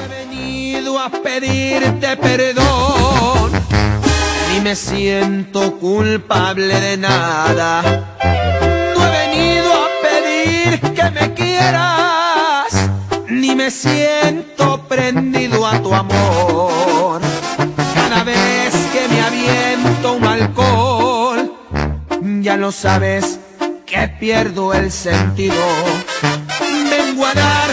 he venido a pedirte perdón, ni me siento culpable de nada. No he venido a pedir que me quieras, ni me siento prendido a tu amor. Cada vez que me aviento un alcohol, ya lo sabes que pierdo el sentido. Vengo a dar